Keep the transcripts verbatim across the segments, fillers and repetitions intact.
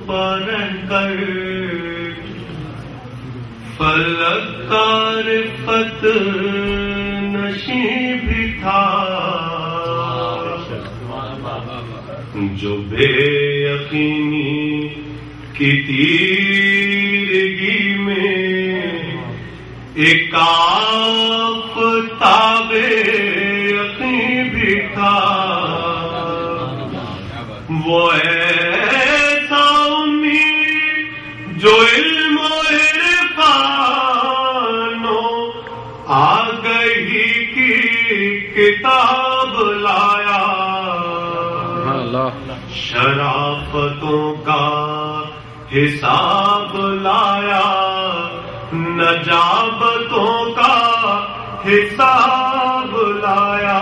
پر کر فلک کا رفت نشیں بھی تھا، جو بے یقینی کی تیرگی میں ایک آفتاب یقین بھی تھا، وہ ایسا امید جو علم و عرفان و آگہی کی کتاب لایا، شرافتوں کا حساب لایا، نجابتوں کا حساب لایا،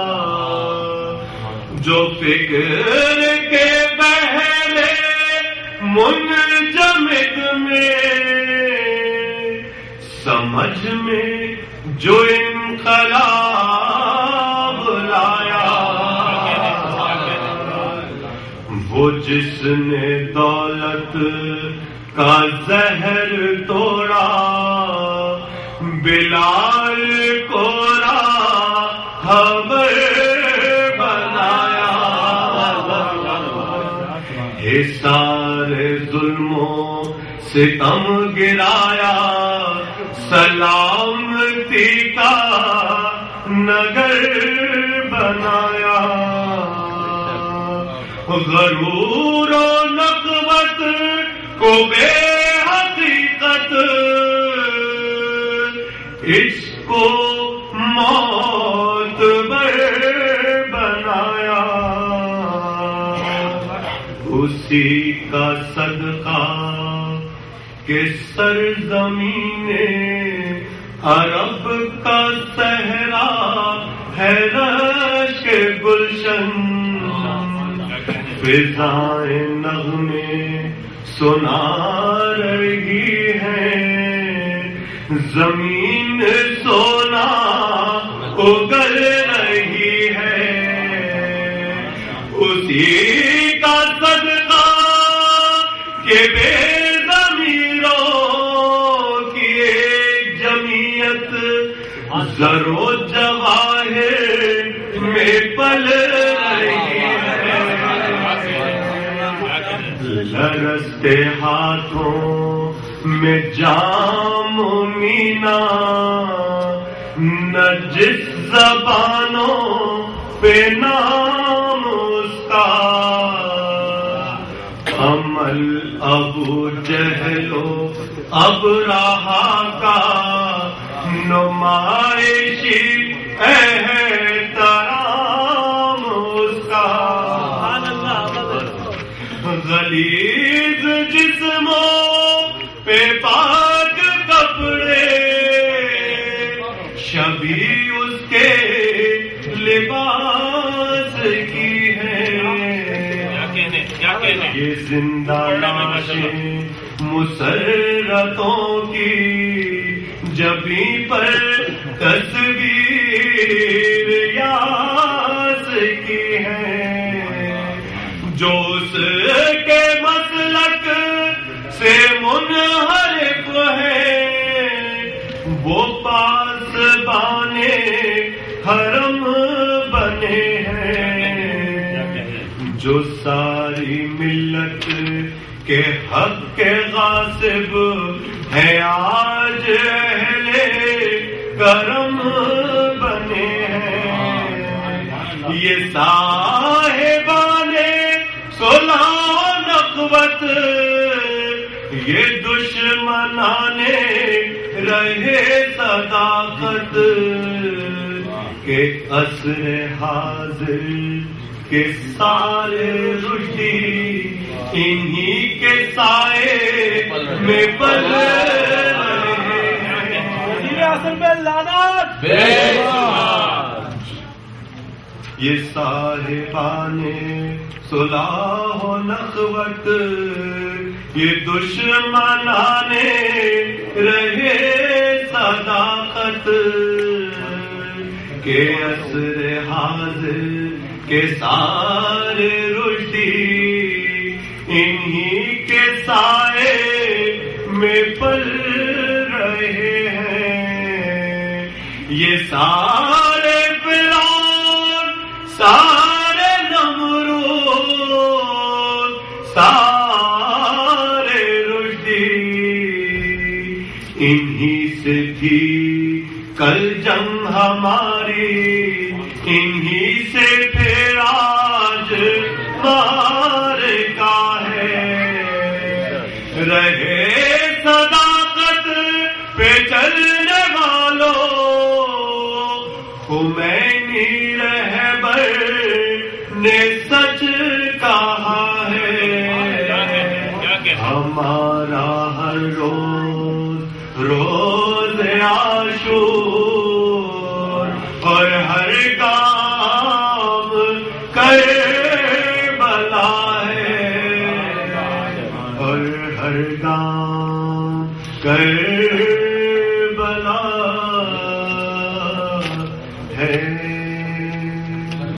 جو فکر کے بحرے منجمد میں سمجھ میں جو انقلاب لایا، وہ جس نے دولت کا زہر توڑا، بلال کو راہبر بنایا، حصار ظلم و ستم گرایا، سلامتی کا نگر بنایا، غرور و نقوت کو بے حقیقت اس کو موت بر بنایا، اسی کا صدقہ کہ سرزمین عرب کا صحرا ہے رشک گلشن، فضائیں نغمے سنا رہی ہے، زمین سونا اگل رہی ہے، اسی کا صدقہ کہ بے ضمیروں کی ایک جمعیت زر و جواہر میں پل رہی ہے، لرزتے ہاتھوں میں جام و مینا، نجس زبانوں پہ نام اس کا، عمل ابو جہل و ابرہا کا، نمائشی احترام اس کا، غلیظ جسموں پہ پاک کپڑے، شبیہ اس کے لباس کی ہے، یہ زندہ لاشیں مسرتوں کی جبیں پر تصویر یاس کی ہے، جو اس کے مسلک سے منحرف ہے، وہ پاسبان حرم بنے ہیں، جو ساری ملت کے حق کے غاصب ہے، آج اہل کرم بنے ہیں، یہ صاحبان صلح و نخوت، یہ دشمنان رہے صداقت، کہ عصر حاضر کے سارے رشدی انہی کے سائے میں پل رہے ہیں، عصر میں لعنت یہ صاحبان صلح و نخوت، یہ دشمنان رہے صداقت، کہ عصر حاضر کے سارے رشدی انہی کے سائے میں پل رہے ہیں. یہ سارے فرعون، سارے نمرود، سارے رشدی، انہی سے تھی کل جنگ ہماری، انہی سے پھر آج معرکہ ہے. رہے صداقت پہ چلنے والوں، خمینی رہبر نے سچ کہا ہے. ہمارا ہر روز روز عاشور، اور ہر کام کربلا ہے، اور ہر کام کربلا ہے.